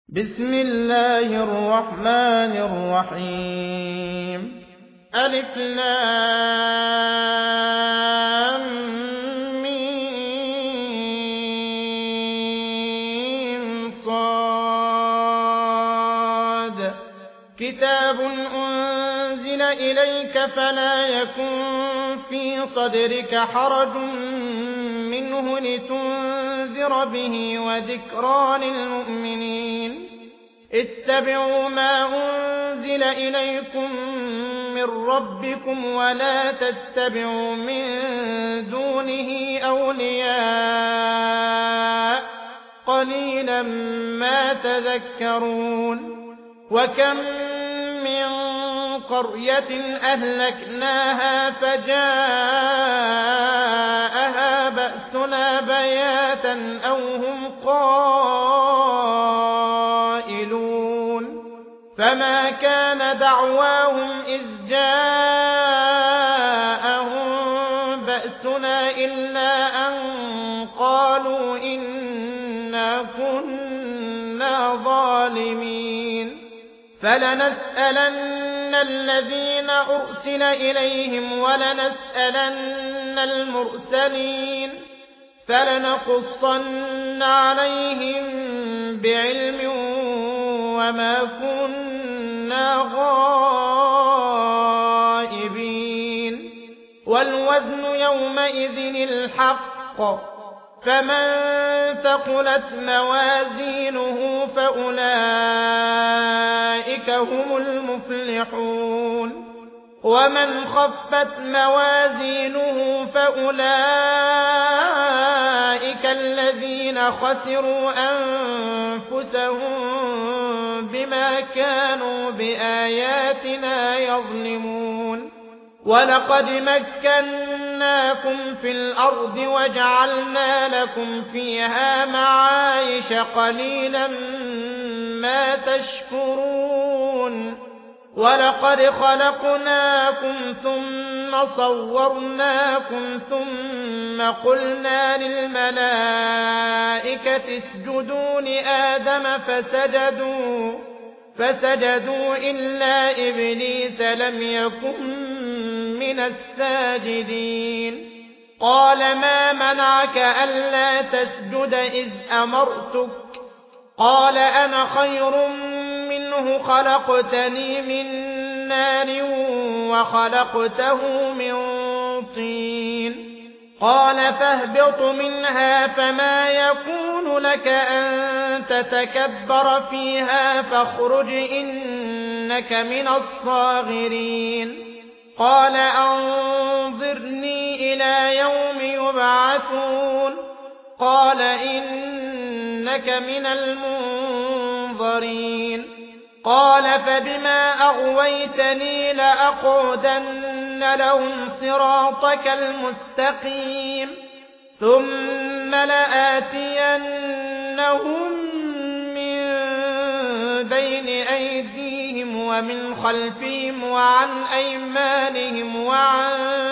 بسم الله الرحمن الرحيم ألف لام ميم صاد كتاب أنزل إليك فلا يكن في صدرك حرج منه لتنذر به وذكرى للمؤمنين اتبعوا ما أنزل إليكم من ربكم ولا تتبعوا من دونه أولياء قليلا ما تذكرون وكم من قرية أهلكناها فجاءها بأسنا بياتا أو هم قائلون فما كان دعواهم إذ جاءهم بأسنا إلا أن قالوا إنا كنا ظالمين فلنسألن الذين أرسل إليهم ولنسألن المرسلين فلنقصن عليهم بعلم وما كنا غائبين والوزن يومئذ الحق فمن ثقلت موازينه فأولئك هم المفلحون ومن خفت موازينه فأولئك الذين خسروا أنفسهم بما كانوا بآياتنا يظلمون ولقد مكناكم في الأرض وجعلنا لكم فيها معايش قليلا ما تشكرون ولقد خلقناكم ثم صورناكم ثم قلنا للملائكة اسجدوا لآدم فسجدوا إلا إبليس لم يكن من الساجدين قال ما منعك ألا تسجد إذ أمرتك قال أنا خير منه خلقتني من نار وخلقته من طين قال فاهبط منها فما يكون لك أن تتكبر فيها فاخرج إنك من الصاغرين قال أنظرني إلى يوم يبعثون قال إنك من المنظرين قال فبما أغويتني لأقعدن لهم صراطك المستقيم ثم لآتينهم من بين أيديهم ومن خلفهم وعن أيمانهم وعن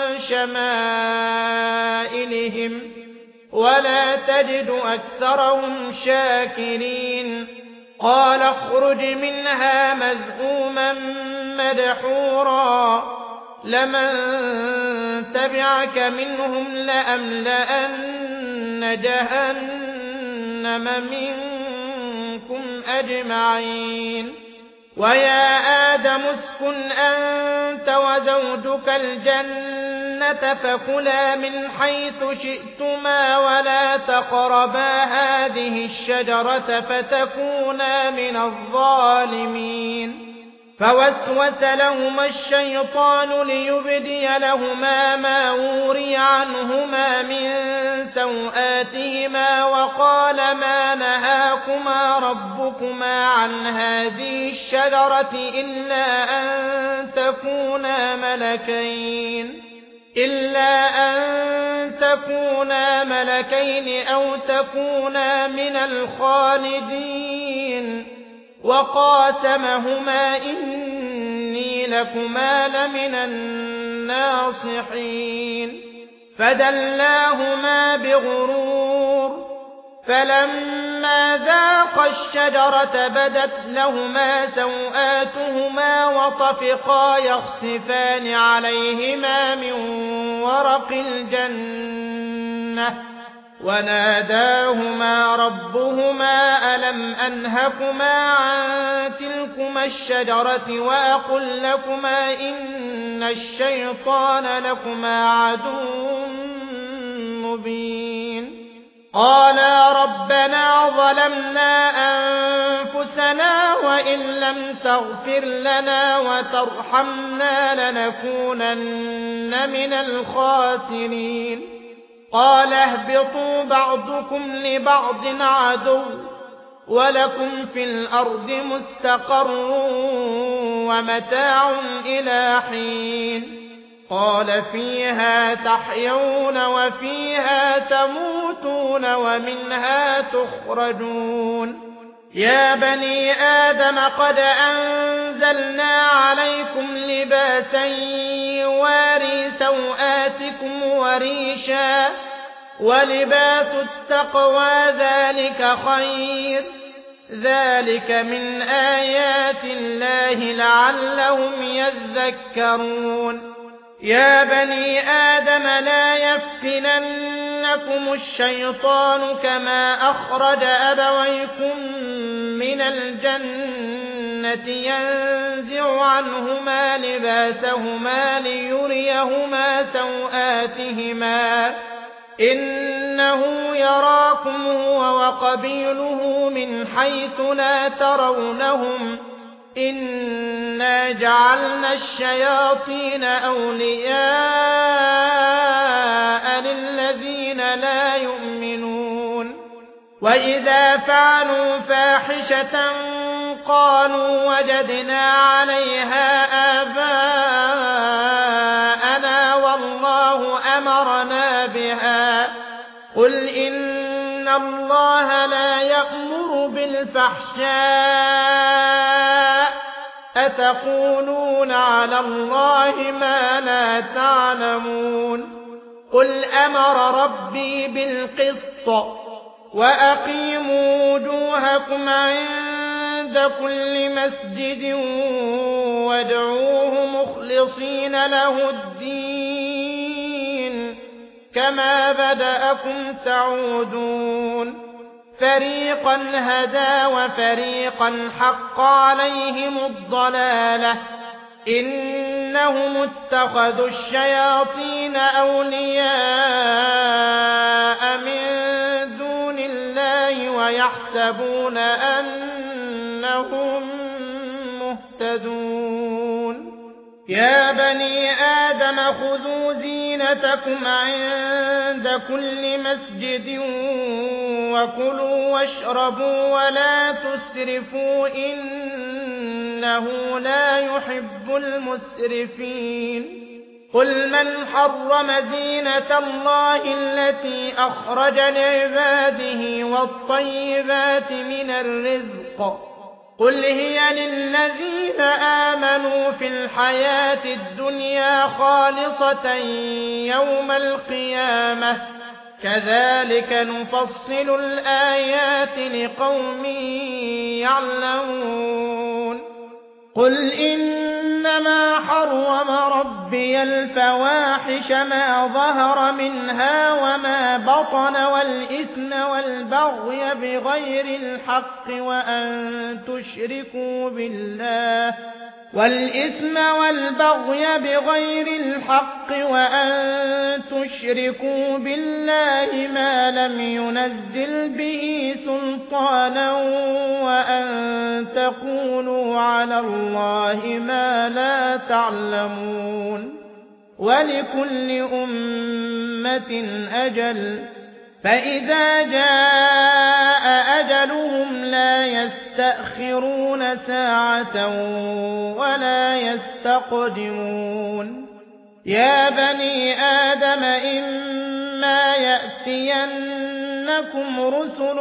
شمائلهم ولا تجد أكثرهم شاكرين قال اخرج منها مذءوما مدحورا لمن تبعك منهم لأملأن جهنم منكم أجمعين ويا آدم اسكن أنت وزوجك الجنة فكلا من حيث شئتما ولا تقربا هذه الشجرة فتكونا من الظالمين فوسوس لهما الشيطان ليبدي لهما ما وري عنهما من سوآتهما وقال ما نهاكما ربكما عن هذه الشجرة إلا أن تكونا ملكين أو تكونا من الخالدين وقاسمهما إني لكما لمن الناصحين فدلاهما بغرور فلما ذاقا الشجرة بدت لهما سوآتهما وطفقا يخصفان عليهما من ورق الجنة وناداهما ربهما ألم أنهكما عن تلكما الشجرة وأقل لكما إن الشيطان لكما عدو مبين قالا ربنا ظلمنا أنفسنا وإن لم تغفر لنا وترحمنا لنكونن من الخاسرين قال اهبطوا بعضكم لبعض عدو ولكم في الأرض مستقر ومتاع إلى حين قال فيها تحيون وفيها تموتون ومنها تخرجون يا بني آدم قد أنزلنا عليكم لباسا يواري سوآتكم وريشا ولباس التقوى ذلك خير ذلك من آيات الله لعلهم يذكرون يا بني آدم لا يفتننكم الشيطان كما أخرج أبويكم من الجنة ينزع عنهما لباسهما ليريهما سوآتهما إنه يراكم هو وقبيله من حيث لا ترونهم إنا جعلنا الشياطين أولياء للذين لا يؤمنون وإذا فعلوا فاحشة قالوا وجدنا عليها آباءنا والله أمرنا بها قل إن الله لا يأمر بالفحشاء أتقولون على الله ما لا تعلمون قل أمر ربي بالقسط وأقيموا وجوهكم عند كل مسجد وادعوه مخلصين له الدين كما بدأكم تعودون فريقا هدى وفريقا حق عليهم الضلالة إنهم اتخذوا الشياطين أولياء من دون الله ويحسبون أنهم مهتدون يا بني آدم خذوا زينتكم عند كل مسجد وكلوا واشربوا ولا تسرفوا إنه لا يحب المسرفين قل من حرم زينة الله التي أخرج لعباده والطيبات من الرزق قل هي للذين آمنوا في الحياة الدنيا خالصة يوم القيامة كذلك نفصل الآيات لقوم يعلمون قل إنما حرم ربي الفواحش ما ظهر منها وما بطن والإثم والبغي بغير الحق وأن تشركوا بالله ما لم ينزل به سلطانا وأن تقولوا على الله ما لا تعلمون ولكل أمة أجل فإذا جاء أجلهم لا يستأخرون ساعة ولا يستقدمون يا بني آدم إما يأتينكم رسل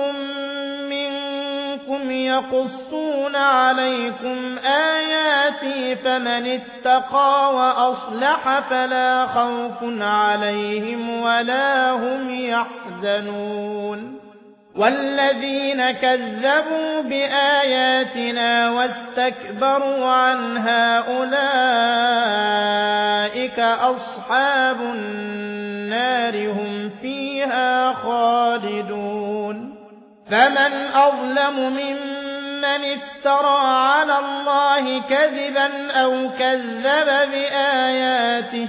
منكم يقصون عليكم آياتي فمن اتقى وأصلح فلا خوف عليهم ولا هم يحزنون والذين كذبوا بآياتنا واستكبروا عنها أولئك أصحاب النار هم فيها خالدون فمن أظلم ممن افترى على الله كذبا أو كذب بآياته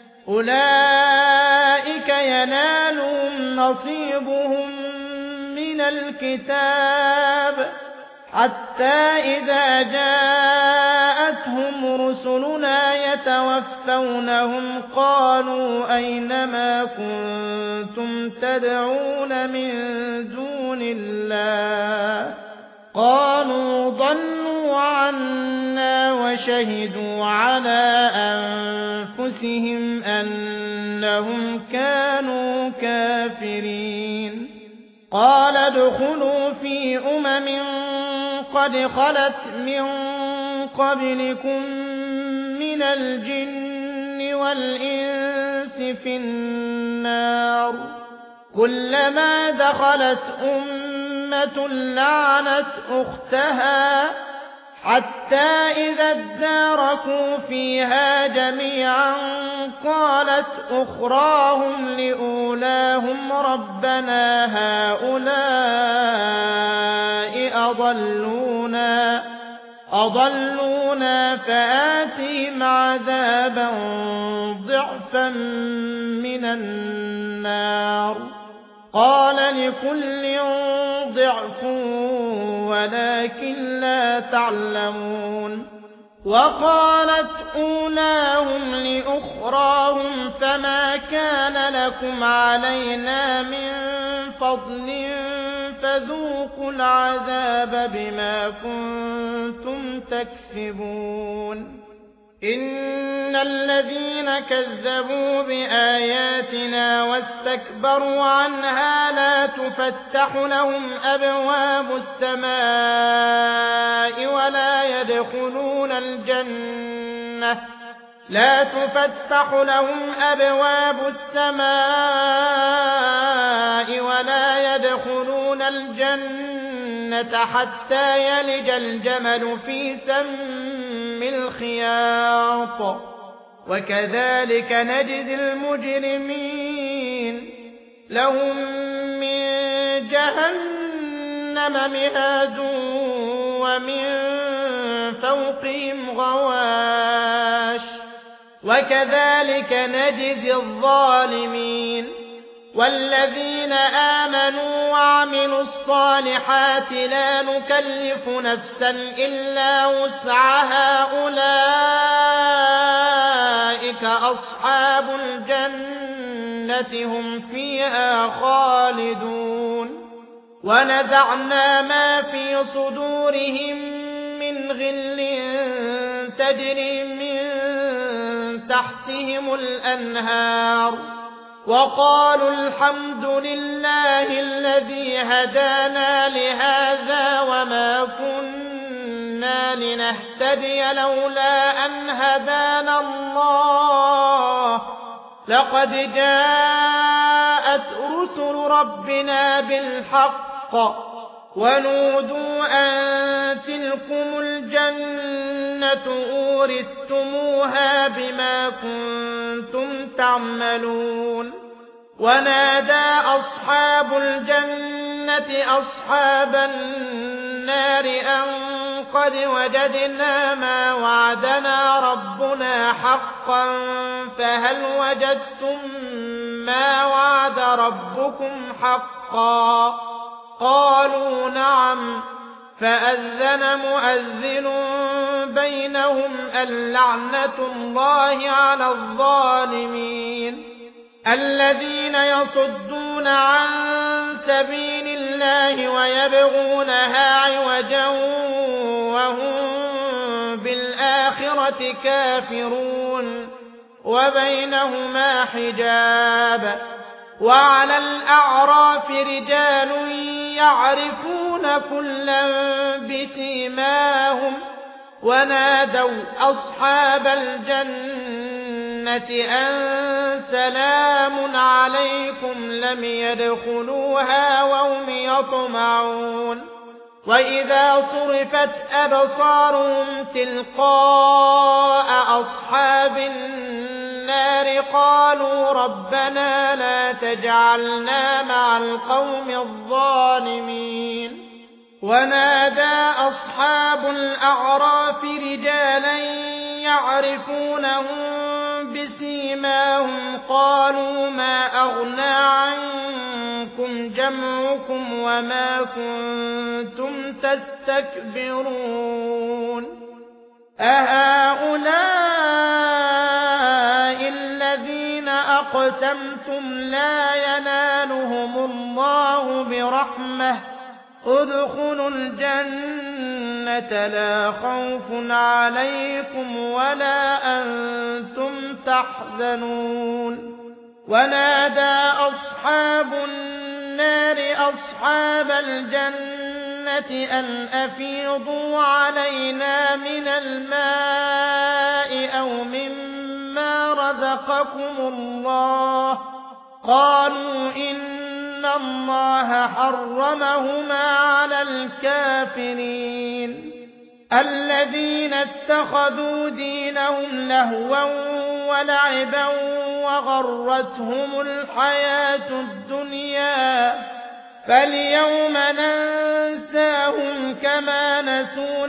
أولئك ينالهم نصيبهم من الكتاب حتى إذا جاءتهم رسلنا يتوفونهم قالوا أين ما كنتم تدعون من دون الله قالوا ضلوا عنا وشهدوا على أنفسهم أنهم كانوا كافرين قال ادخلوا في قد خلت من قبلكم من الجن والإنس في النار كلما دخلت أمة لعنت أختها حتى إذا اداركوا فيها جميعا قالت أخراهم لأولاهم ربنا هؤلاء أضلونا فآتهم عذابا ضعفا من النار قال لكل ضعف ولكن لا تعلمون وقالت أولاهم لأخراهم فما كان لكم علينا من فضل فذوقوا العذاب بما كنتم تكسبون إن الذين كذبوا بآياتنا واستكبروا عنها لا تفتح لهم أبواب السماء ولا يدخلون الجنة حتى يلج الجمل في سم الخياط وكذلك نجزي المجرمين لهم من جهنم مهاد ومن فوقهم غواش وكذلك نجزي الظالمين والذين آمنوا وعملوا الصالحات لا نكلف نفسا إلا وسعها أولئك أصحاب الجنة هم فيها خالدون ونزعنا ما في صدورهم من غل تجري من تحتهم الأنهار وقالوا الحمد لله الذي هدانا لهذا وما كنا لنهتدي لولا أن هدانا الله لقد جاءت رسل ربنا بالحق ونودوا أن تلكم الجنة أورثتموها بما كنتم تعملون ونادى أصحاب الجنة أصحاب النار أن قد وجدنا ما وعدنا ربنا حقا فهل وجدتم ما وعد ربكم حقا قالوا نعم فأذن مؤذن بينهم اللعنة الله على الظالمين الذين يصدون عن سبيل الله ويبغونها عوجا وهم بالآخرة كافرون وبينهما حجاب وعلى الأعراف رجال يعرفون كلا بسيماهم ونادوا أصحاب الجنة أن سلام عليكم لم يدخلوها وهم يطمعون وإذا صرفت أبصارهم تلقاء أصحاب النار قالوا ربنا لا تجعلنا مع القوم الظالمين ونادى أصحاب الأعراف رجالا يعرفونهم بسيماهم قالوا ما أغنى عنكم جمعكم وما كنتم تستكبرون أهؤلاء الذين أقسمتم لا ينالهم الله برحمة ادخلوا الجنة لا خوف عليكم ولا أنتم تحزنون ونادى أصحاب النار أصحاب الجنة أن أفيضوا علينا من الماء أو مما رزقكم الله قالوا إن الله حرمهما على الكافرين الذين اتخذوا دينهم لهوا ولعبا وغرتهم الحياة الدنيا فاليوم ننساهم كما نسوا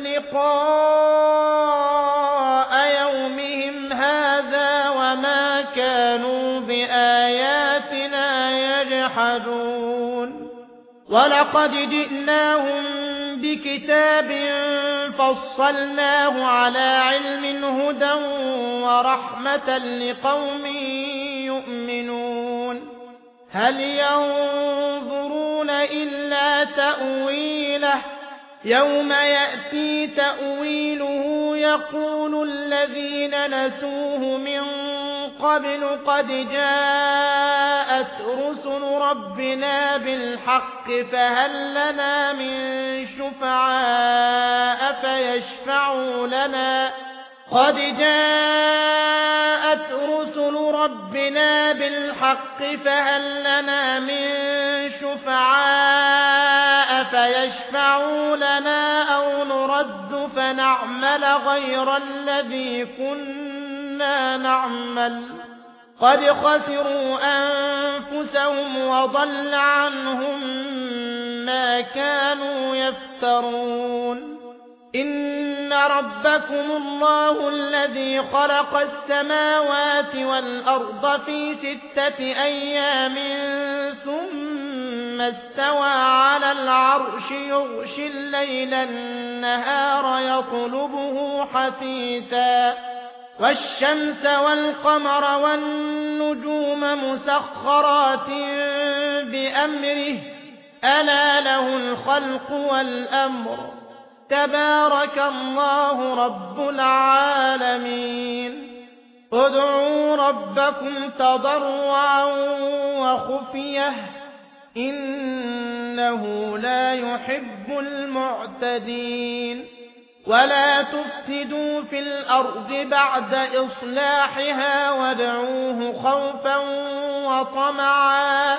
لقاء يومهم هذا وما كانوا بآياتنا يجحدون ولقد جئناهم بكتاب فصلناه على علم هدى ورحمة لقوم يؤمنون هل ينظرون إلا تأويله يوم يأتي تأويله يقول الذين نسوه من قبل قد جاءت رسل ربنا بالحق فهل لنا من شفعاء فيشفعوا لنا قد جاءت رسل ربنا بالحق فهل لنا من شفعاء فيشفعوا لنا أو نرد فنعمل غير الذي كنا نعمل قد خسروا أنفسهم وضل عنهم ما كانوا يفترون إن ربكم الله الذي خلق السماوات والأرض في 6 أيام ثم استوى على العرش يغشي الليل النهار يطلبه حثيثا والشمس والقمر والنجوم مسخرات بأمره ألا له الخلق والأمر تبارك الله رب العالمين ادعوا ربكم تضرعا وخفية إنه لا يحب المعتدين ولا تفسدوا في الأرض بعد إصلاحها وادعوه خوفا وطمعا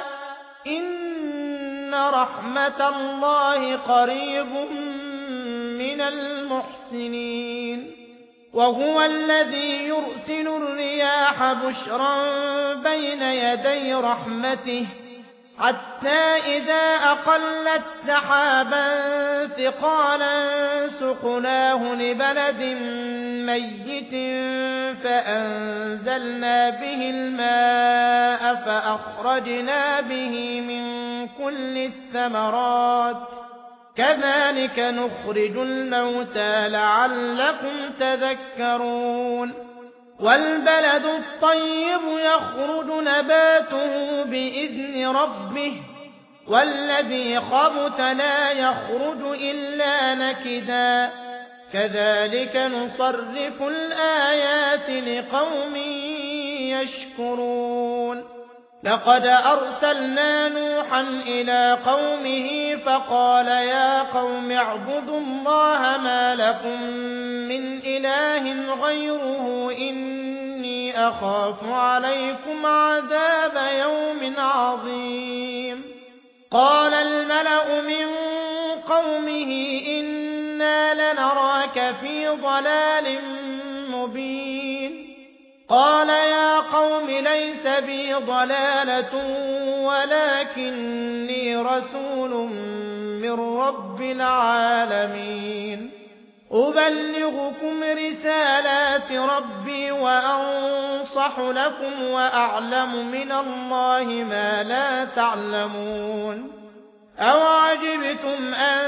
إن رحمة الله قريب من المحسنين وهو الذي يرسل الرياح بشرا بين يدي رحمته حتى إذا أقلت سحابا ثقالا سقناه لبلد ميت فأنزلنا به الماء فأخرجنا به من كل الثمرات كذلك نخرج الموتى لعلكم تذكرون والبلد الطيب يخرج نباته بإذن ربه والذي خبث لا يخرج إلا نكدا كذلك نصرف الآيات لقوم يشكرون لقد أرسلنا نوحا إلى قومه فقال يا قوم اعبدوا الله ما لكم من إله غيره إني أخاف عليكم عذاب يوم عظيم قال الملأ لنراك في ضلال مبين قال يا قوم ليس بي ضلالة ولكني رسول من رب العالمين أبلغكم رسالات ربي وأنصح لكم وأعلم من الله ما لا تعلمون أوعجبتم أن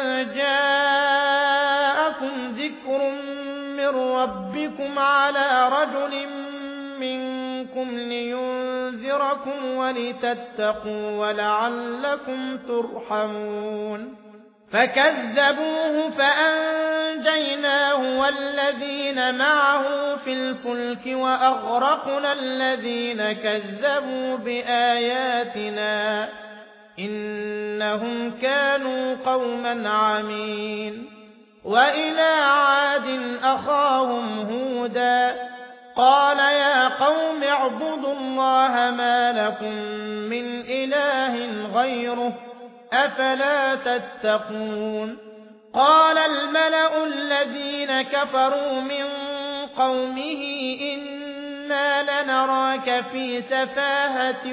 جاءكم ذكر من ربكم على رجل منكم لينذركم ولتتقوا ولعلكم ترحمون فكذبوه فأنجيناه والذين معه في الفلك وأغرقنا الذين كذبوا بآياتنا إنهم كانوا قوما عمين وإلى عاد أخاهم هودا قال يا قوم اعبدوا الله ما لكم من إله غيره أفلا تتقون قال الملأ الذين كفروا من قومه إنا لنراك في سفاهة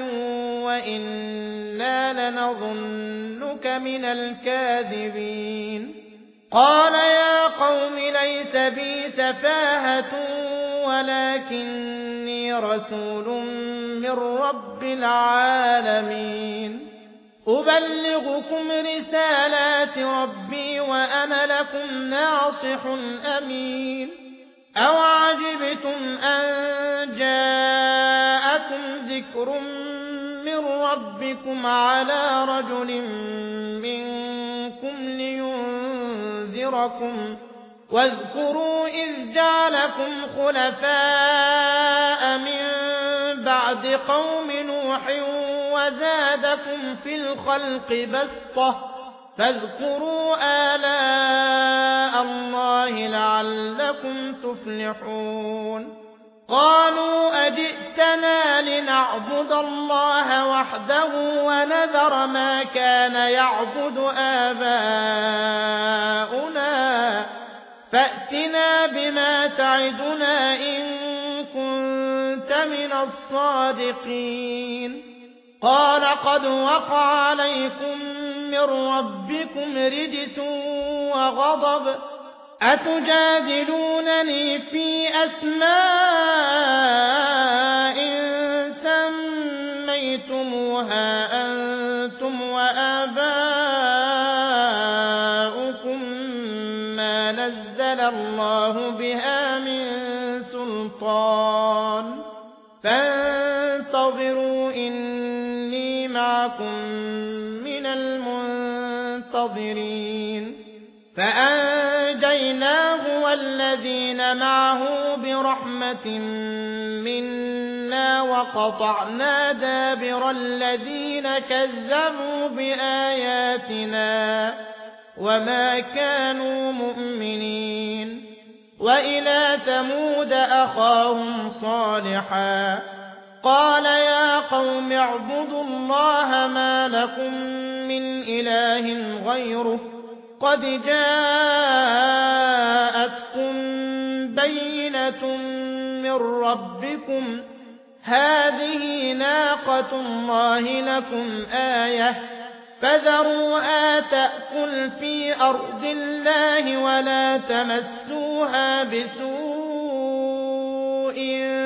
وإنا لنظنك من الكاذبين قال يا قوم ليس بي سفاهة ولكني رسول من رب العالمين أبلغكم رسالات ربي وأنا لكم ناصح أمين أوعجبتم أن جاءكم ذكر من ربكم على رجل منكم لينذركم واذكروا إذ جعلكم خلفاء من بعد قوم نوح وزادكم في الخلق بسطة فاذكروا آلاء الله لعلكم تفلحون قالوا أجئتنا لنعبد الله وحده ونذر ما كان يعبد آباؤنا فأتنا بما تعدنا إن كنت من الصادقين قال قد وقع عليكم من ربكم رجس وغضب أتجادلونني في أسماء سميتموها أنتم وآباؤكم ما نزل الله بها من سلطان فانتظروا إني معكم من المنتظرين فأنجيناه والذين معه برحمة منا وقطعنا دابر الذين كذبوا بآياتنا وما كانوا مؤمنين وإلى ثمود أخاهم صالحا قال يا قوم اعبدوا الله ما لكم من إله غيره قد جاءتكم بينة من ربكم هذه ناقة الله لكم آية فذروها تأكل في أرض الله ولا تمسوها بسوء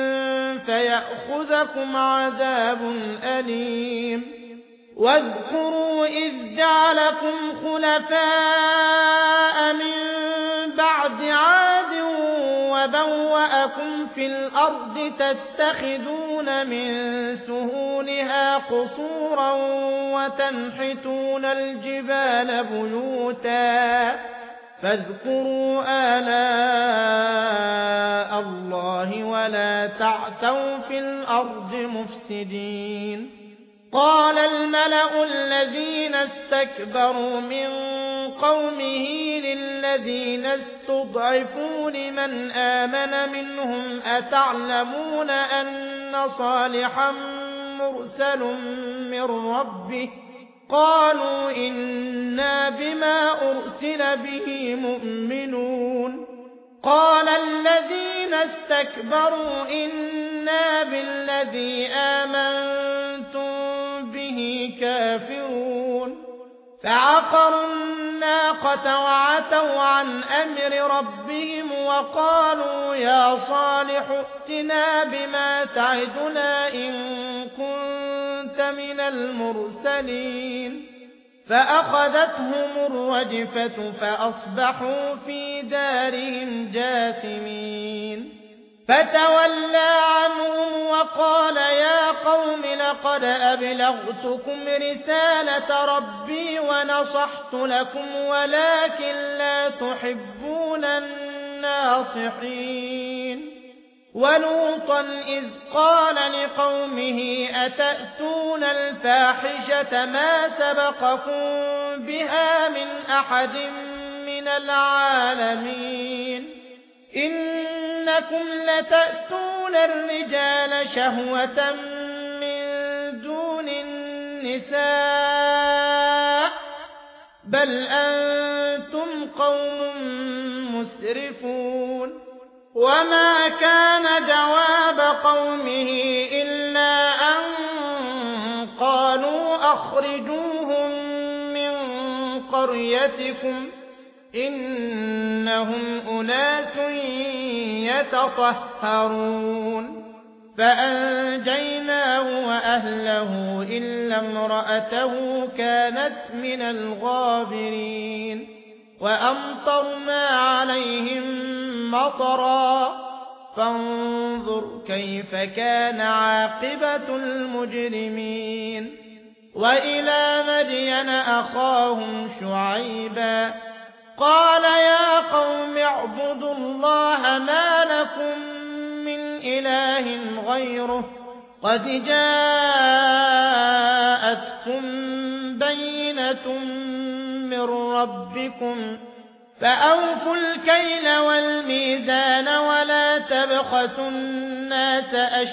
فيأخذكم عذاب أليم واذكروا إذ جعلكم خلفاء من بعد عاد وبوأكم في الأرض تتخذون من سهولها قصورا وتنحتون الجبال بيوتا فاذكروا آلاء الله ولا تعثوا في الأرض مفسدين قال الملأ الذين استكبروا من قومه للذين استضعفوا لمن آمن منهم أتعلمون أن صالحا مرسل من ربه قالوا إنا بما أرسل به مؤمنون قال الذين استكبروا إنا بالذي آمنتم به كافرون فعقروا الناقة وعتوا عن أمر ربهم وقالوا يا صالح ائتنا بما تعدنا إن كنت من المرسلين فأخذتهم الرجفة فأصبحوا في دارهم جاثمين فتولى عنهم وقال يا قوم لقد أبلغتكم رسالة ربي ونصحت لكم ولكن لا تحبون الناصحين ولوطا إذ قال لقومه أتأتون الفاحشة ما سبقكم بها من أحد من العالمين إنكم لتأتون الرجال شهوة من دون النساء بل أنتم قوم مسرفون وما كان جواب قومه إلا أن قالوا أخرجوهم من قريتكم إنهم أناس يتطهرون فأنجيناه وأهله إلا امرأته كانت من الغابرين وأمطرنا عليهم مطرا فانظر كيف كان عاقبة المجرمين وإلى مدين أخاهم شعيبا قال يا قوم اعبدوا الله ما لكم من إله غيره قد جاءتكم بينة من ربكم فأوفوا الكيل والميزان ولا تبخسوا الناس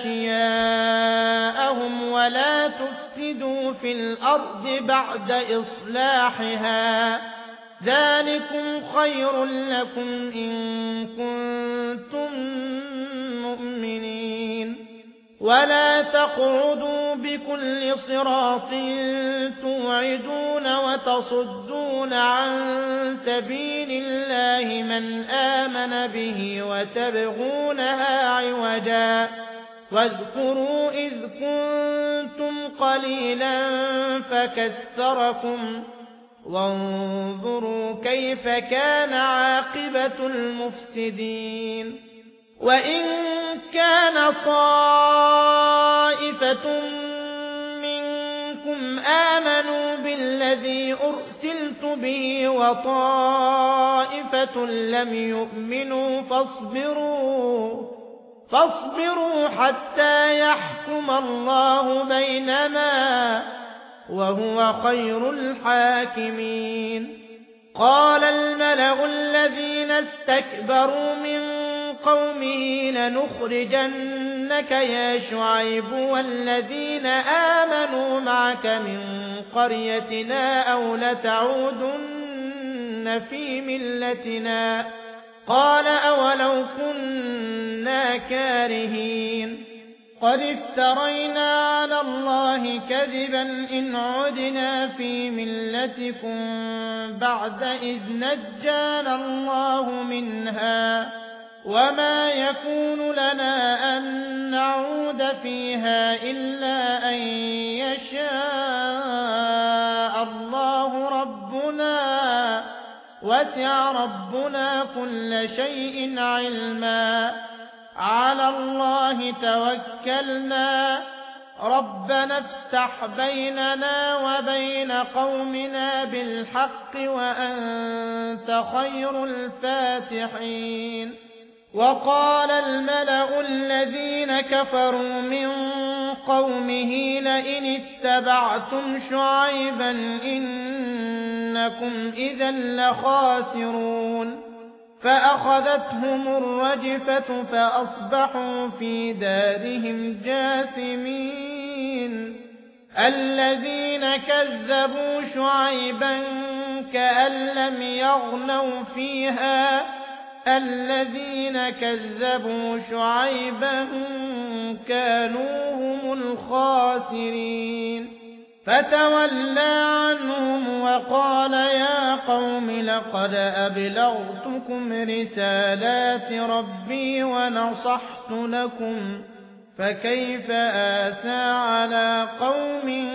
أشياءهم ولا تفسدوا في الأرض بعد إصلاحها ذلكم خير لكم إن كنتم مؤمنين ولا تقعدوا بكل صراط توعدون وتصدون عن سبيل الله من آمن به وتبغونها عوجا واذكروا إذ كنتم قليلا فكثركم وانظروا كيف كان عاقبة المفسدين وإن كان طائفة منكم آمنوا بالذي أرسلت به وطائفة لم يؤمنوا فاصبروا حتى يحكم الله بيننا وهو خير الحاكمين قال الملأ الذين استكبروا من قومه لنخرجنك يا شعيب والذين آمنوا معك من قريتنا أو لتعودن في ملتنا قال أولو كنا كارهين قد افترينا على الله كذبا إن عدنا في ملتكم بعد إذ نجانا الله منها وما يكون لنا أن نعود فيها إلا أن يشاء الله ربنا وسع ربنا كل شيء علما على الله توكلنا ربنا افتح بيننا وبين قومنا بالحق وأنت خير الفاتحين وقال الملأ الذين كفروا من قومه لئن اتبعتم شعيبا إنكم إذا لخاسرون فأخذتهم الرجفة فأصبحوا في دارهم جاثمين الذين كذبوا شعيبا كأن لم يغنوا فيها الذين كذبوا شعيبا كانوا هم الخاسرين فتولى عنهم وقال يا قوم لقد أبلغتكم رسالات ربي ونصحت لكم فكيف آسى على قوم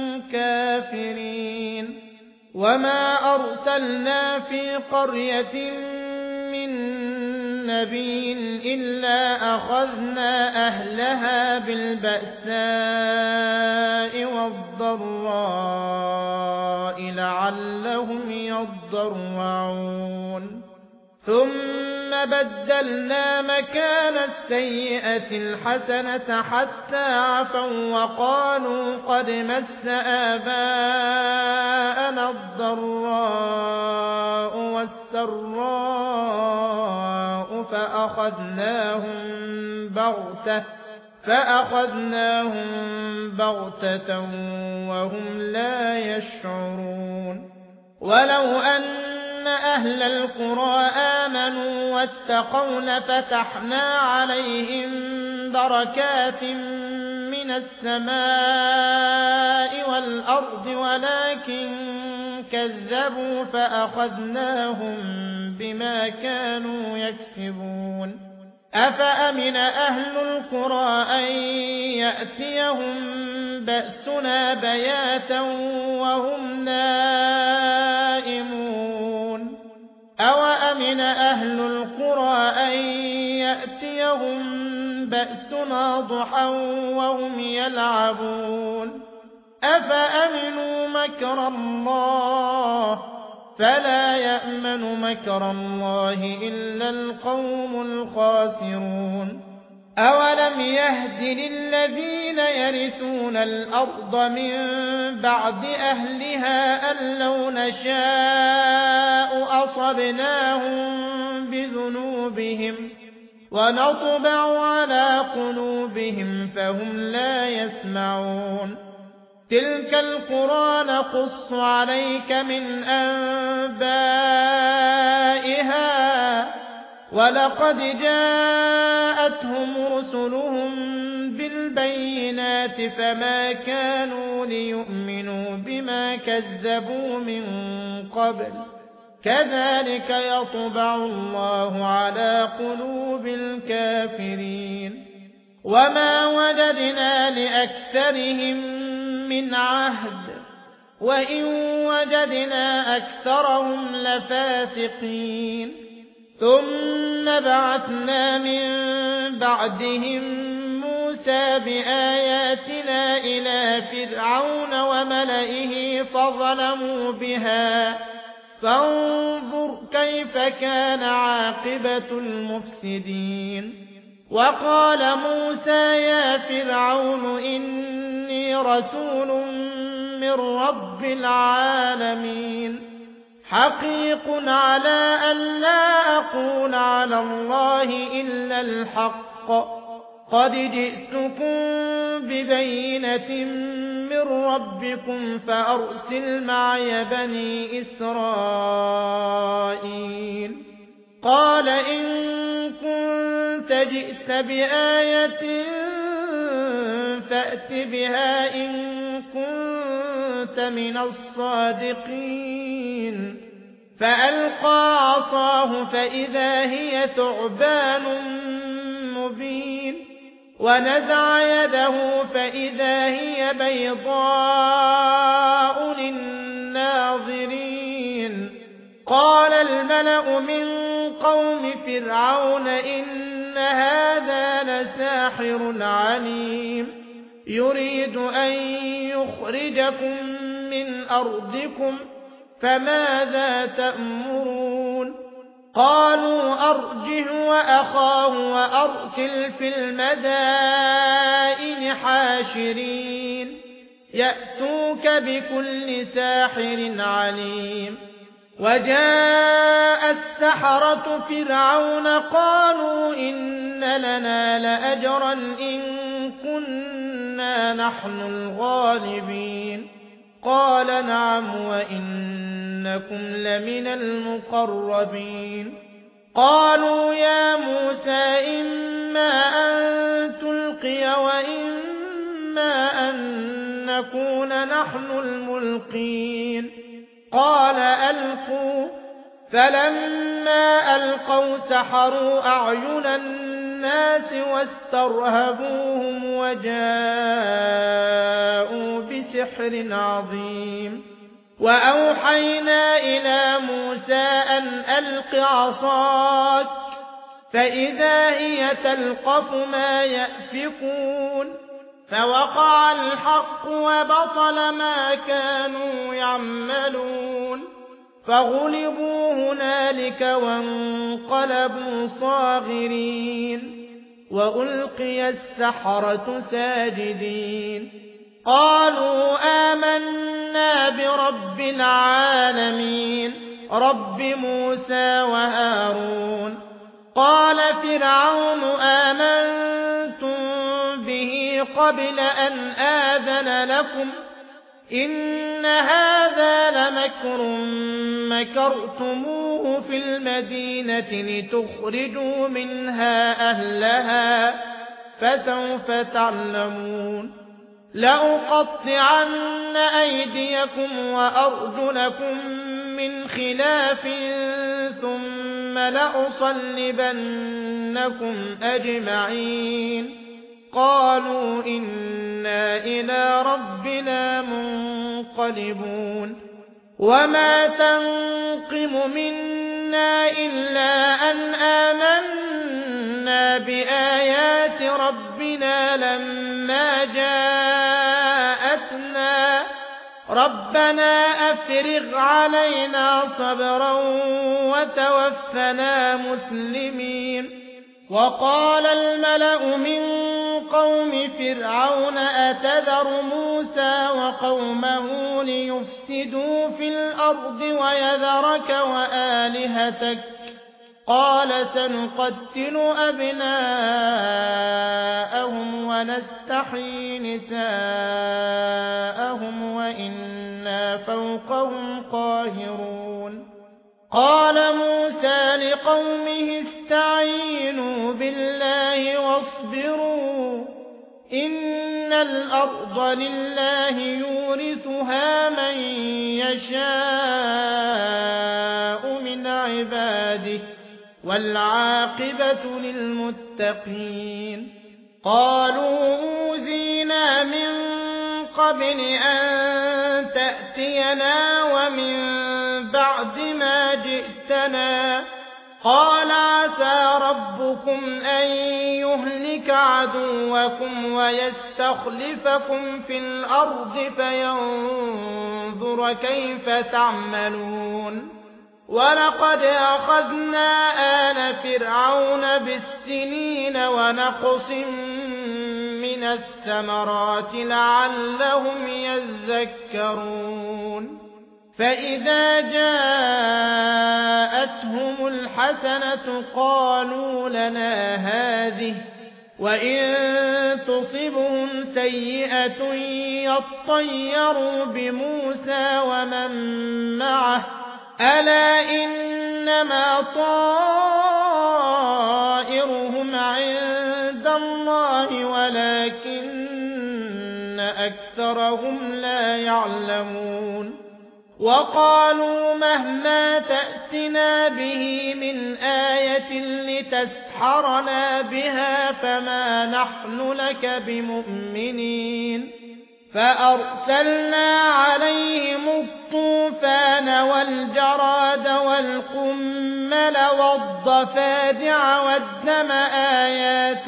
كافرين وما أرسلنا في قرية من نبي إلا أخذنا أهلها بالبأساء والضراء لعلهم يضرعون ثم بدلنا مكان السيئة الحسنة حتى عفوا وقالوا قد مس آباءنا الضراء والسراء فأخذناهم بغتة وهم لا يشعرون ولو أن أهل القرى آمنوا واتقوا لفتحنا عليهم بركات من السماء والأرض ولكن كذبوا فأخذناهم بما كانوا يكسبون أفأمن أهل القرى أن يأتيهم بأسنا بياتا وهم نائمون أوأمن أهل القرى أن يأتيهم بأسنا ضحى وهم يلعبون أفأمنوا مكر الله فلا يأمن مكر الله إلا القوم الخاسرون أولم يهد للذين يرثون الأرض من بعد أهلها أن لو نشاء أصبناهم بذنوبهم ونطبع على قلوبهم فهم لا يسمعون تلك القرى نقص عليك من أنبائها ولقد جاءتهم رسلهم بالبينات فما كانوا ليؤمنوا بما كذبوا من قبل كذلك يطبع الله على قلوب الكافرين وما وجدنا لأكثرهم من عهد وإن وجدنا أكثرهم لفاسقين ثم بعثنا من بعدهم موسى بآياتنا إلى فرعون وملئه فظلموا بها فانظر كيف كان عاقبة المفسدين وقال موسى يا فرعون إني رسول من رب العالمين حقيق على أن لا أقول على الله إلا الحق قد جئتكم ببينة من ربكم فأرسل معي بني إسرائيل قال إن كنت جئت بآية فأت بها إن كنت من الصادقين فألقى عصاه فإذا هي ثعبان مبين ونزع يده فإذا هي بيضاء للناظرين قال الملأ من قوم فرعون إن هذا لساحر عليم يريد أن يخرجكم من أرضكم فماذا تأمرون قالوا أرجه وأخاه وأرسل في المدائن حاشرين يأتوك بكل ساحر عليم وجاء السحرة فرعون قالوا إن لنا لأجرا إن كنا إنا نحن الغالبين قال نعم وإنكم لمن المقربين قالوا يا موسى إما أن تلقي وإما أن نكون نحن الملقين قال ألقوا فلما ألقوا سحروا أعين الناس واسترهبوهم وجاءوا بسحر عظيم وأوحينا إلى موسى أن ألق عصاك فإذا هي تلقف ما يأفكون فوقع الحق وبطل ما كانوا يعملون فغلبوا هنالك وانقلبوا صاغرين وألقي السحرة ساجدين قالوا آمنا برب العالمين رب موسى وهارون قال فرعون آمنتم به قبل أن آذن لكم إن هذا لمكر مكرتموه في المدينة لتخرجوا منها أهلها فسوف تعلمون لأقطعن أيديكم وأرجلكم من خلاف ثم لأصلبنكم أجمعين قالوا إنا إلى ربنا منقلبون وما تنقم منا إلا أن آمنا بآيات ربنا لما جاءتنا ربنا أفرغ علينا صبرا وتوفنا مسلمين وقال الملأ من قوم فرعون أتذر موسى وقومه ليفسدوا في الأرض ويذرك وآلهتك قال سنقتل أبناءهم ونستحيي نساءهم وإنا فوقهم قاهرون قال موسى لقومه استعينوا بالله واصبروا إن الأرض لله يورثها من يشاء من عباده والعاقبة للمتقين قالوا أوذينا من قبل أن تأتينا ومن بعد ما جئتنا قال عسى ربكم أن يهلك عدوكم ويستخلفكم في الأرض فينظر كيف تعملون ولقد أخذنا آل فرعون بالسنين ونقص من الثمرات لعلهم يذكرون فإذا جاءتهم الحسنة قالوا لنا هذه وإن تصبهم سيئة يطيروا بموسى ومن معه ألا إنما طائرهم عند الله ولكن أكثرهم لا يعلمون وقالوا مهما تأتنا به من آية لتسحرنا بها فما نحن لك بمؤمنين فأرسلنا عليهم الطوفان والجراد والقمل والضفادع والدم آيات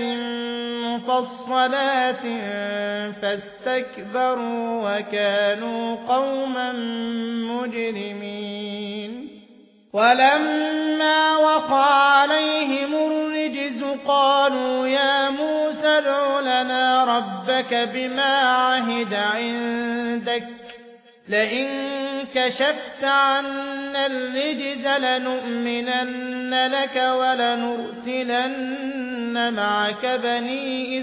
مفصلات فاستكبروا وكانوا قوما مجرمين ولما وقع عليهم الرجز قالوا يا موسى ادع لنا ربك بما عهد عندك لئن كشفت عنا الرجز لنؤمنن لك ولنرسلن معك بني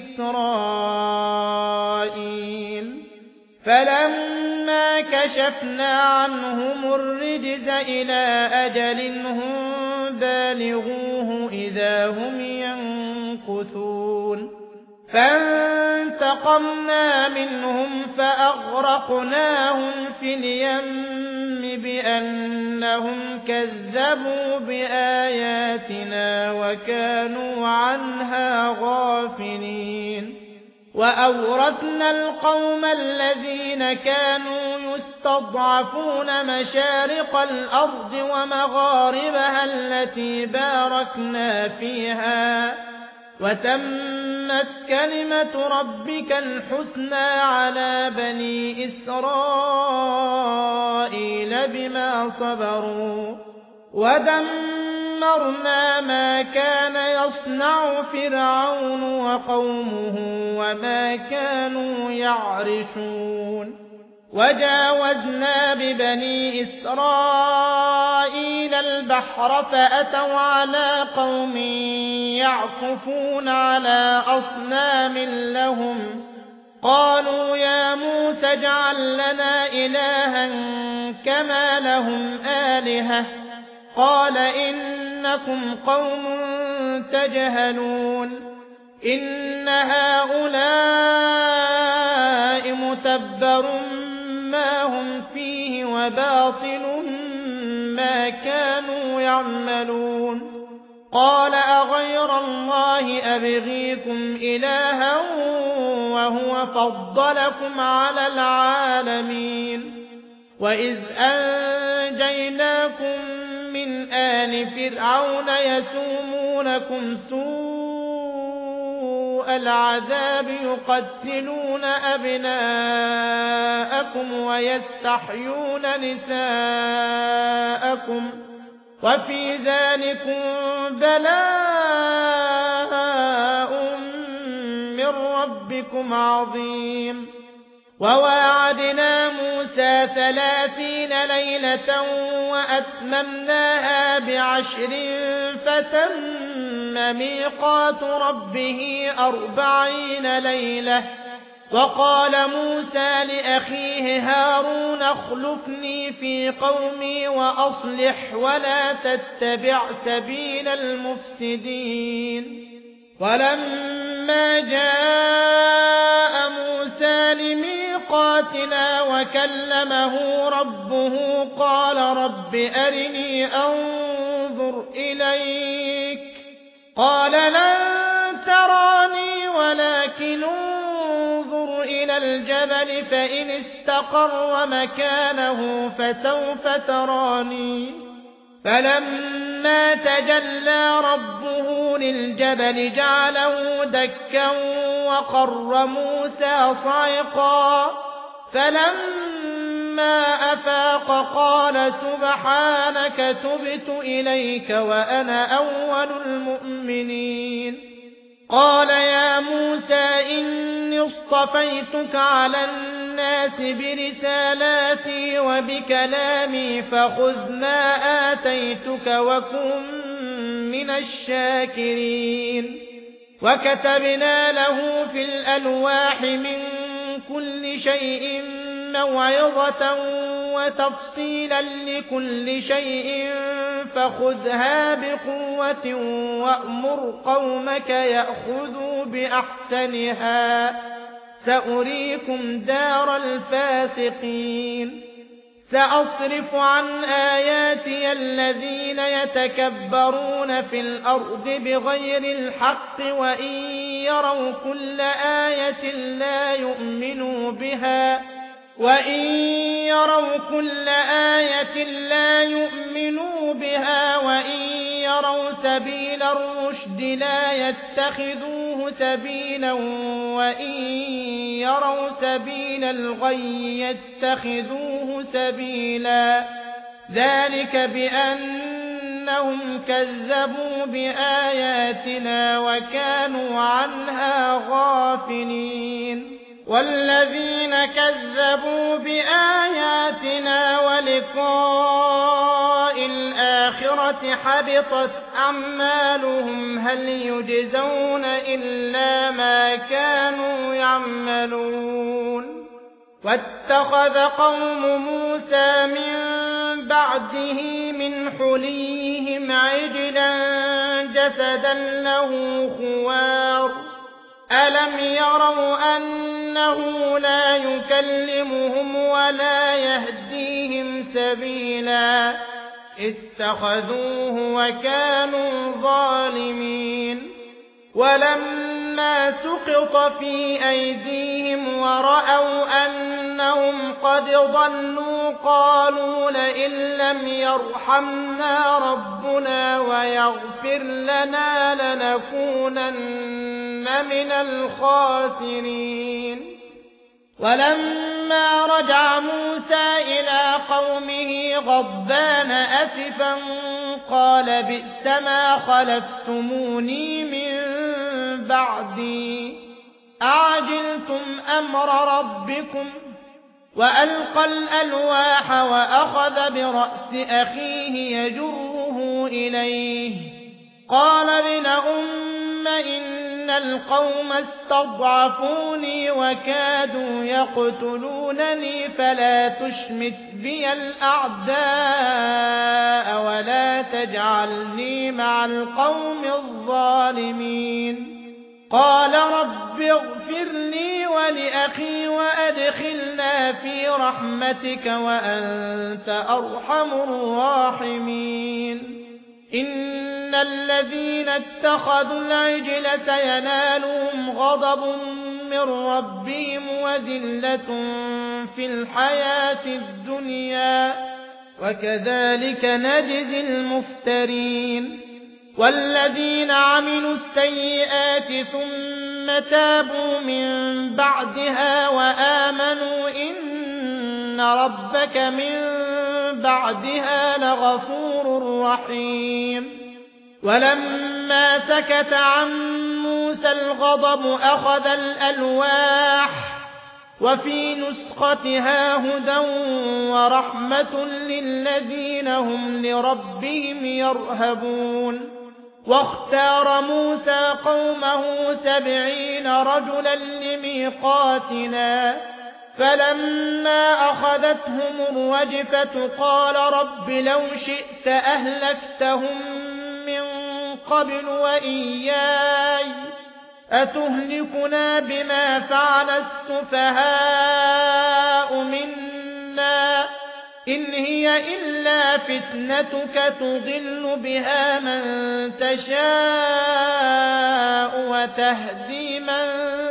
إسرائيل فلما كشفنا عنهم الرجز إلى أجل هم بالغوه إذا هم ينكثون فانتقمنا منهم فأغرقناهم في اليم بأنهم كذبوا بآياتنا وكانوا عنها غافلين وأورثنا القوم الذين كانوا يستضعفون مشارق الأرض ومغاربها التي باركنا فيها وتمت كلمة ربك الحسنى على بني إسرائيل بما صبروا ودمرنا ما كان يصنع فرعون وقومه وما كانوا يعرشون وجاوزنا ببني إسرائيل البحر فأتوا على قوم يعكفون على أصنام لهم قالوا يا موسى اجعل لنا إلها كما لهم آلهة قال إنكم قوم تجهلون إن هؤلاء متبر ما هم فيه وباطل ما كانوا يعملون قال أغير الله أبغيكم إلها وهو فضلكم على العالمين وإذ أنجيناكم من آل فرعون يسومونكم سوء العذاب يقتلون أبناءكم ويستحيون نساءكم وفي ذلكم بلاء من ربكم عظيم وواعدنا موسى 30 ليلة وأتممناها ب10 فتم ميقات ربه 40 ليلة وقال موسى لأخيه هارون اخلفني في قومي وأصلح ولا تتبع سبيل المفسدين ولما جاء موسى لميقاتنا وكلمه ربه قال رب أرني أنظر إليك قال لن تراني ولكن انظر إلى الجبل فإن استقر مكانه فسوف تراني فلما تجلى ربه للجبل جعله دكا وقر موسى صعقا فلما أفاق قال سبحانك تبت إليك وأنا أول المؤمنين قال يا موسى إني اصطفيتك على الناس برسالاتي وبكلامي فخذ ما آتيتك وكن من الشاكرين وكتبنا له في الألواح من كل شيء موعظة وتفصيلا لكل شيء فخذها بقوة وأمر قومك يأخذوا بأحسنها سأريكم دار الفاسقين سأصرف عن آياتي الذين يتكبرون في الأرض بغير الحق وإن يروا كل آية لا يؤمنوا بها وإن يروا سبيل الرشد لا يتخذوه سبيلا وإن يروا سبيل الغي يتخذوه سبيلا ذلك بأنهم كذبوا بآياتنا وكانوا عنها غافلين والذين كذبوا بآياتنا ولقاء الآخرة حبطت أعمالهم هل يجزون إلا ما كانوا يعملون واتخذ قوم موسى من بعده من حليهم عجلا جسدا له خوار ألم يروا أنه لا يكلمهم ولا يهديهم سبيلا اتخذوه وكانوا ظالمين ولما سقط في أيديهم ورأوا أنهم قد ضلوا قالوا لئن لم يرحمنا ربنا ويغفر لنا لنكونن من الخاسرين ولما رجع موسى إلى قومه غضبان أسفا قال بئس ما خلفتموني من بعدي أعجلتم أمر ربكم وألقى الألواح وأخذ برأس أخيه يجره إليه قال ابن أم إن القوم استضعفوني وكادوا يقتلونني فلا تشمت بي الأعداء ولا تجعلني مع القوم الظالمين قال رب اغفر لي ولأخي وأدخلنا في رحمتك وأنت أرحم الراحمين إن الذين اتخذوا العجل سينالهم غضب من ربهم وذلة في الحياة الدنيا وكذلك نجزي المفترين والذين عملوا السيئات ثم تابوا من بعدها وآمنوا إن ربك من بعدها لغفور رحيم ولما سكت عن موسى الغضب أخذ الألواح وفي نسختها هدى ورحمة للذين هم لربهم يرهبون واختار موسى قومه 70 رجلا لميقاتنا فلما أخذتهم الرجفة قال رب لو شئت أهلكتهم من قبل وإياي أتهلكنا بما فعل السفهاء منا إن هي إلا فتنتك تضل بها من تشاء وتهدي من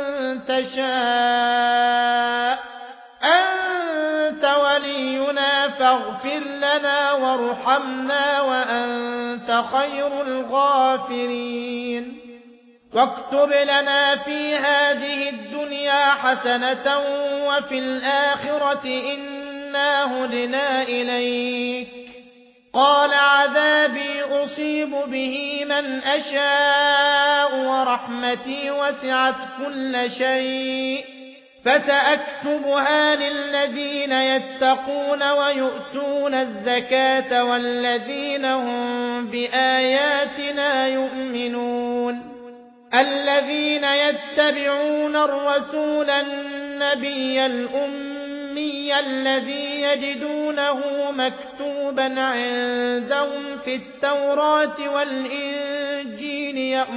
تشاء أنت ولينا فاغفر لنا وارحمنا وأنت خير الغافرين واكتب لنا في هذه الدنيا حسنة وفي الآخرة إنا هدنا إليك قال عذابي أصيب به من أشاء ورحمتي وسعت كل شيء فسأكتبها للذين يتقون ويؤتون الزكاة والذين هم بآياتنا يؤمنون الذين يتبعون الرسول النبي الأمي الذي يجدونه مكتوبا عندهم في التوراة والإنجيل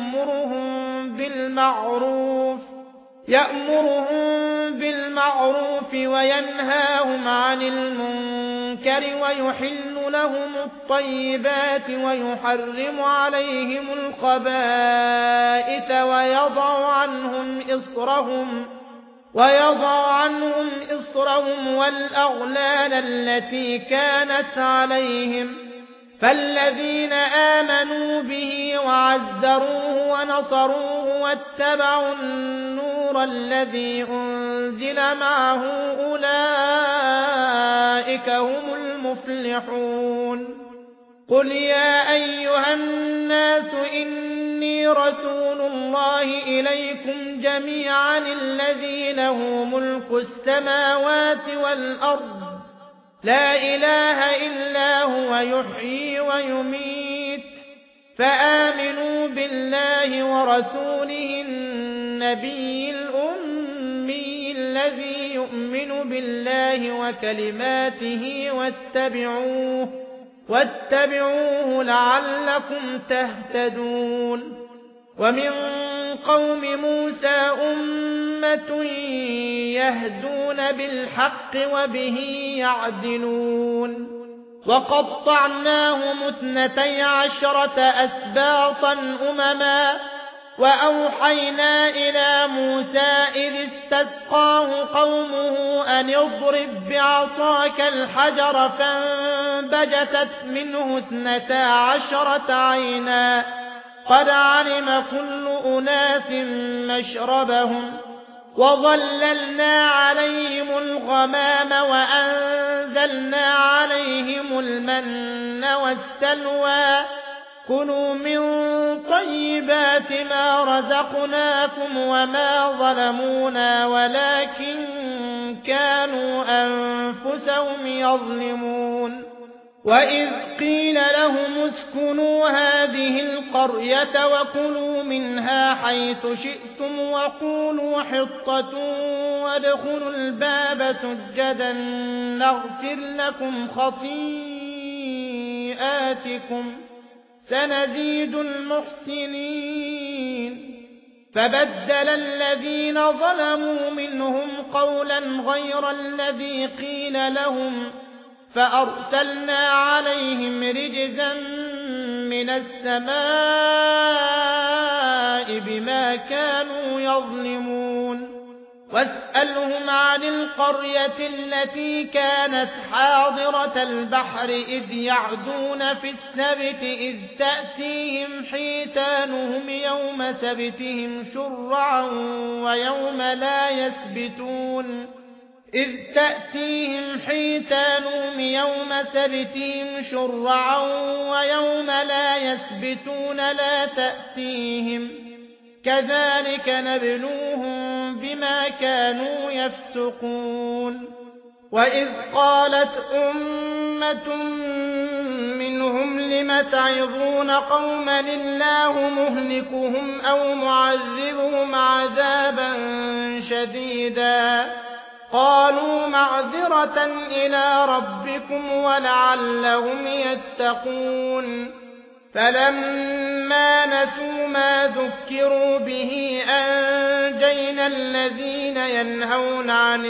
يأمرهم بالمعروف وينهاهم عن المنكر ويحل لهم الطيبات ويحرم عليهم الخبائث ويضع عنهم إصرهم والأغلال التي كانت عليهم فالذين آمنوا به وعزروه ونصروه واتبعوا النور الذي أنزل معه أولئك هم المفلحون قل يا أيها الناس إني إني رسول الله إليكم جميعا الذي له ملك السماوات والأرض لا إله إلا هو يحيي ويميت فآمنوا بالله ورسوله النبي الأمي الذي يؤمن بالله وكلماته واتبعوه لعلكم تهتدون. ومن قوم موسى أمة يهدون بالحق وبه يعدلون وقطعناهم 12 أسباطا أمما وأوحينا إلى موسى إذ استسقاه قومه أن اضرب بعصاك الحجر فانبجست منه 12 عينا قد علم كل أناس مشربهم وظللنا عليهم الغمام وأنزلنا عليهم المن والسلوى كلوا من طيبات ما رزقناكم وما ظلمونا ولكن كانوا أنفسهم يظلمون. وإذ قيل لهم اسكنوا هذه القرية وكلوا منها حيث شئتم وقولوا حطة وادخلوا الباب سجدا نغفر لكم خطيئاتكم سنزيد المحسنين. فبدل الذين ظلموا منهم قولا غير الذي قيل لهم فأرسلنا عليهم رجزا من السماء بما كانوا يظلمون. واسألهم عن القرية التي كانت حاضرة البحر إذ يعدون في السبت إذ تأتيهم حيتانهم يوم سبتهم شرعا ويوم لا يسبتون لا تأتيهم كذلك نبلوهم بما كانوا يفسقون. وإذ قالت أمة منهم لم تعظون قوما الله مهلكهم أو معذبهم عذابا شديدا قالوا معذرة إلى ربكم ولعلهم يتقون. فلما نسوا ما ذكروا به أنجينا الذين ينهون عن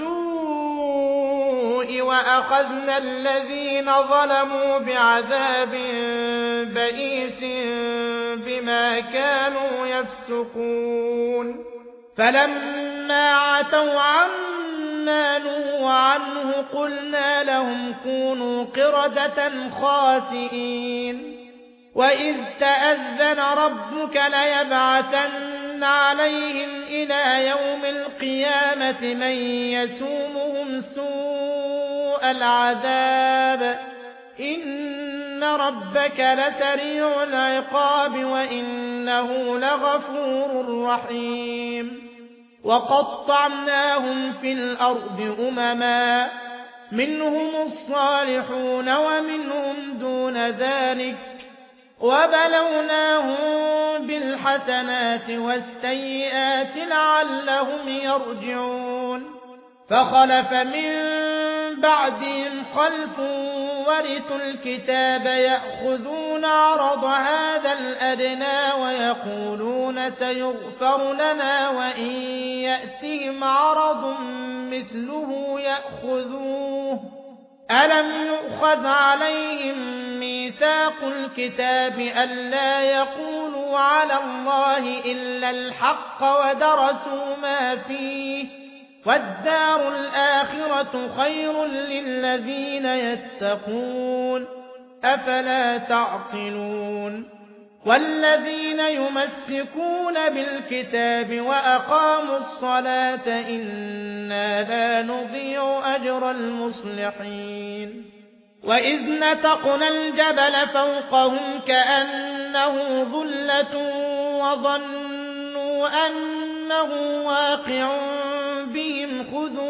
السوء وأخذنا الذين ظلموا بعذاب بئيس بما كانوا يفسقون. فلما عتوا عما نهوا عنه قلنا لهم كونوا قردة خاسئين. وإذ تأذن ربك ليبعثن عليهم إلى يوم القيامة من يسومهم سوء العذاب إن ربك لسريع العقاب وإنه لغفور رحيم. وقطعناهم في الأرض أمما منهم الصالحون ومنهم دون ذلك وبلوناهم بالحسنات والسيئات لعلهم يرجعون. فخلف من بعدهم خلف ورثوا الكتاب يأخذون عرض هذا الأدنى ويقولون سيغفر لنا وإن يأتهم عرض مثله يأخذوه ألم يؤخذ عليهم ميثاق الكتاب ألا يقولوا على الله إلا الحق ودرسوا ما فيه والدار الآخرة خير للذين يتقون أفلا تعقلون. والذين يمسكون بالكتاب وأقاموا الصلاة إنا لا نضيع أجر المصلحين. وإذ نتقنا الجبل فوقهم كأنه ظلة وظنوا أنه واقع بهم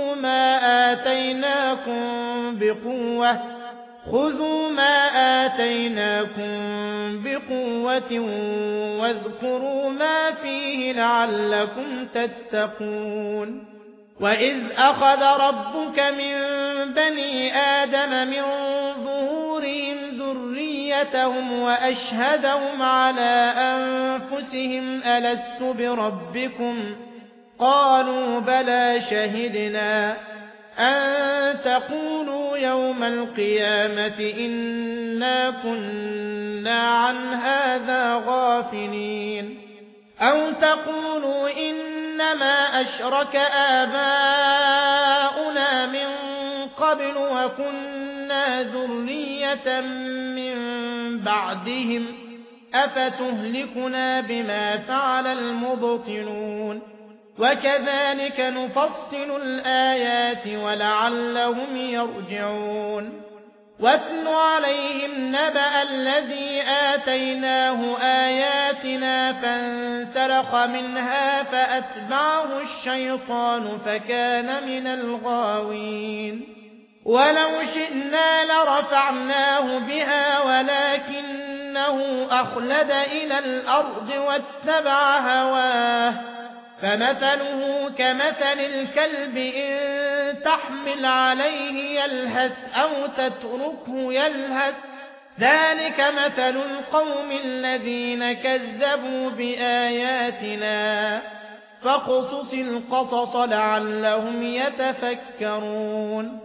خذوا ما آتيناكم بقوة واذكروا ما فيه لعلكم تتقون وإذ أخذ ربك من بني آدم من ظهورهم ذريتهم وأشهدهم على أنفسهم ألست بربكم قالوا بلى شهدنا أن تقولوا يوم القيامة إنا كنا عن هذا غافلين أو تقولوا إنما أشرك آباؤنا من قبل وكنا ذرية من بعدهم أفتهلكنا بما فعل المبطلون وكذلك نفصل الآيات ولعلهم يرجعون واتل عليهم نبأ الذي آتيناه آياتنا فانسلخ منها فأتبعه الشيطان فكان من الغاوين ولو شئنا لرفعناه بها ولكنه أخلد إلى الأرض واتبع هواه فمثله كمثل الكلب إن تحمل عليه يلهث أو تتركه يلهث ذلك مثل القوم الذين كذبوا بآياتنا فاقصص القصص لعلهم يتفكرون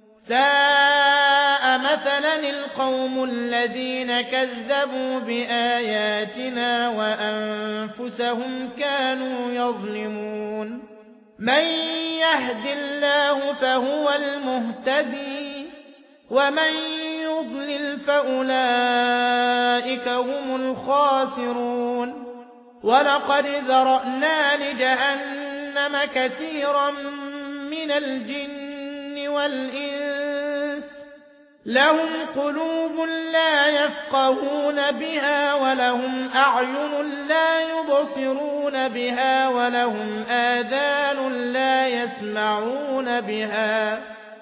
ساء مثلا القوم الذين كذبوا بآياتنا وأنفسهم كانوا يظلمون من يهد الله فهو المهتدي ومن يضلل فأولئك هم الخاسرون ولقد ذرأنا لجهنم كثيرا من الجن والإنس لهم قلوب لا يفقهون بها ولهم أعين لا يبصرون بها ولهم آذان لا يسمعون بها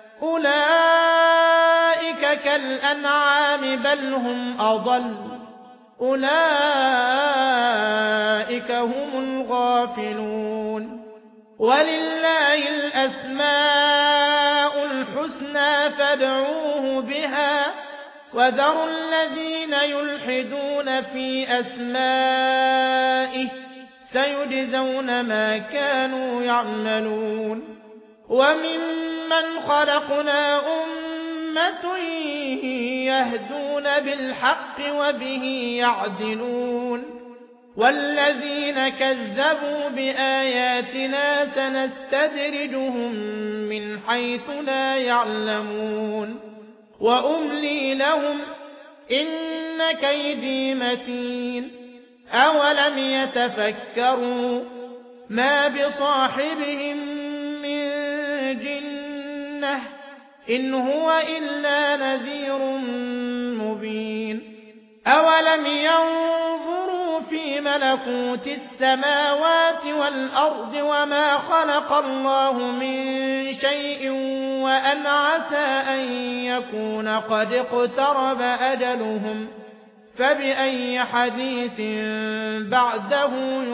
أولئك كالأنعام بل هم أضل أولئك هم الغافلون ولله الأسماء الحسنى فادعوه بها وذروا الذين يلحدون في أسمائه سيجزون ما كانوا يعملون وممن خلقنا أمة يهدون بالحق وبه يعدلون والذين كذبوا بآياتنا سنستدرجهم من حيث لا يعلمون وأملي لهم إن كيدي متين أولم يتفكروا ما بصاحبهم من جنة إن هو إلا نذير مبين أولم ينظروا في ملكوت السماوات والأرض وما خلق الله من شيء وأن عسى أن يكون قد اقترب أجلهم فبأي حديث بعده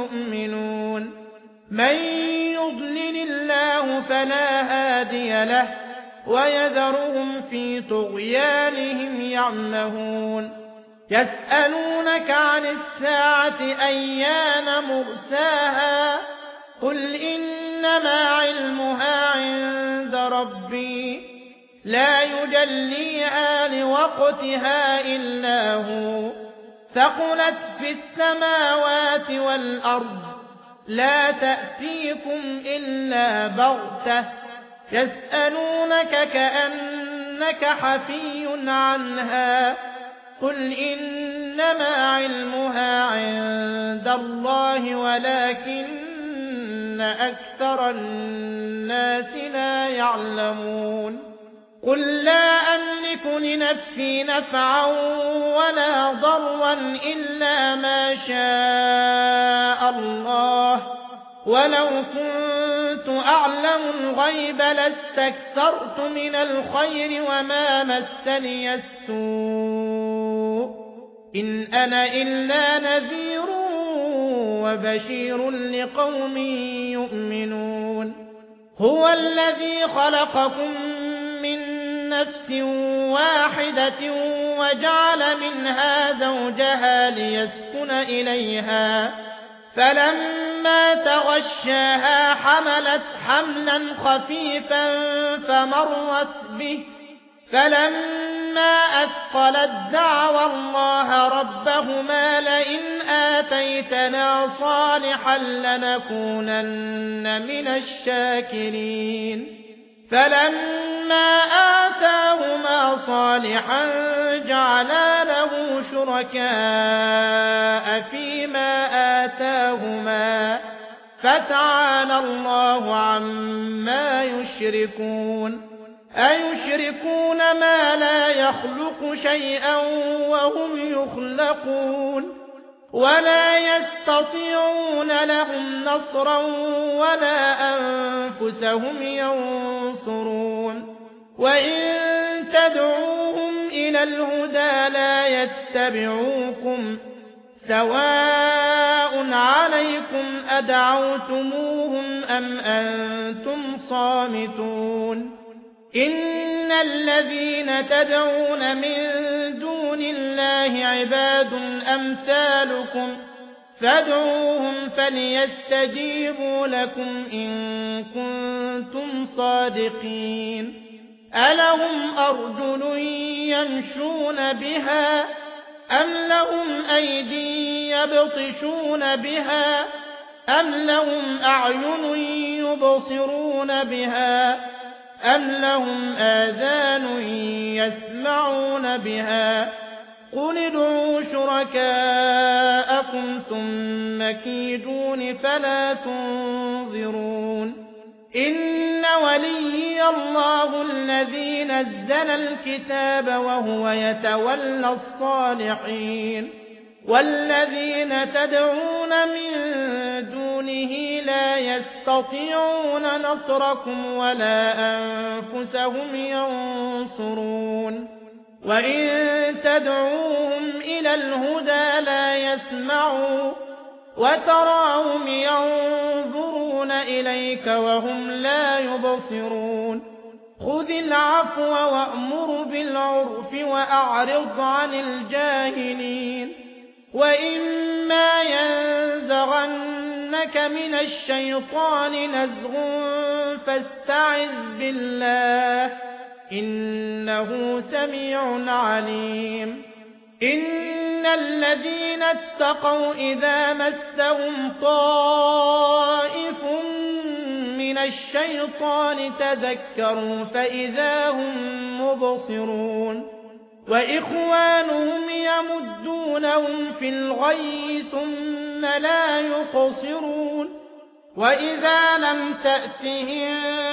يؤمنون من يضلل الله فلا هادي له ويذرهم في طغيانهم يعمهون يسألونك عن الساعة أيان مرساها قل إنما علمها عند ربي لا يجليها لوقتها إلا هو ثقلت في السماوات والأرض لا تأتيكم إلا بغتة يسألونك كأنك حفي عنها قل إنما علمها عند الله ولكن أكثر الناس لا يعلمون قل لا أملك لنفسي نفعا ولا ضرا إلا ما شاء الله ولو كنت أعلم الغيب لاستكثرت من الخير وما مسني السوء إن أنا إلا نذير وبشير لقوم يؤمنون هو الذي خلقكم من نفس واحدة وجعل منها زوجها ليسكن إليها فلما تغشاها حملت حملا خفيفا فمرت به فلما أثقلت دعوا الله ربهما لئن آتيتنا صالحا لنكونن من الشاكرين فلما آتاهما صالحا جعلا له شركاء فيما آتاهما فتعالى الله عما يشركون أيشركون ما لا يخلق شيئا وهم يخلقون ولا يستطيعون لهم نصرا ولا أنفسهم ينصرون وإن تدعوهم إلى الهدى لا يتبعوكم سواء عليكم أدعوتموهم أم أنتم صامتون إن الذين تدعون من دون الله عباد أمثالكم فادعوهم فليستجيبوا لكم إن كنتم صادقين ألهم أرجل يمشون بها أم لهم أيدي يبطشون بها أم لهم أعين يبصرون بها أم لهم آذان يسمعون بها قل ادعوا شركاءكم ثم كيدون فلا تنظرون إن وليي الله الذي نزل الكتاب وهو يتولى الصالحين والذين تدعون من دونه لا يستطيعون نصركم ولا أنفسهم ينصرون وإن تدعوهم إلى الهدى لا يسمعوا وتراهم ينظرون إليك وهم لا يبصرون خذ العفو وأمر بالعرف وأعرض عن الجاهلين وإما ينزغنك من الشيطان نزغ فاستعذ بالله إنه سميع عليم إن الذين اتقوا إذا مسهم طائف من الشيطان تذكروا فإذا هم مبصرون وإخوانهم يمدونهم في الغي ثم لا يقصرون وإذا لم تأتهم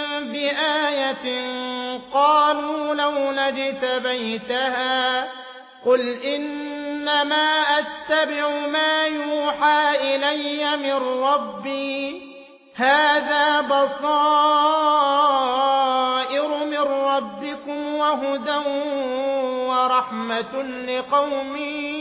بآية قالوا لولا اجتبيتها قل إنما أتبع ما يوحى إلي من ربي هذا بصائر من ربكم وهدى ورحمة لقوم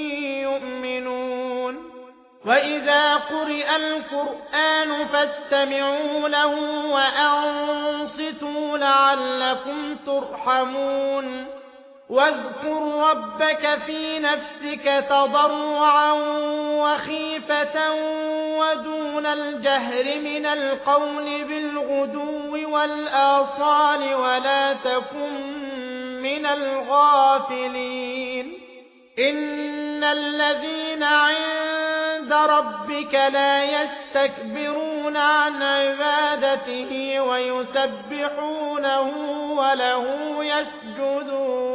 يؤمنون وإذا قرئ القرآن فاستمعوا له وأنصتوا لعلكم ترحمون واذكر ربك في نفسك تضرعا وخيفة ودون الجهر من القول بالغدو والآصال ولا تكن من الغافلين إن الذين عند ربك لا يستكبرون عن عبادته ويسبحونه وله يسجدون